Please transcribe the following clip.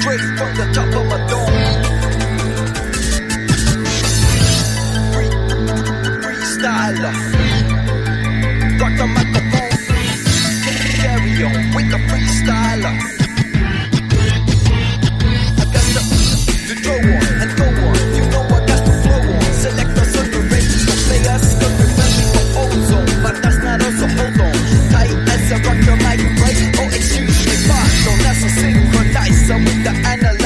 straight from the top of my dome. Freestyler, rock the microphone, carry on with the freestyler. I got to throw on and go on, you know I got to flow on. Select us on the radio, play us cause we're friendly for ozone, but that's not us, so hold on. Tight as I rock the mic, right? Oh, excuse me, pardon, that's a synchronizer with the analyzer.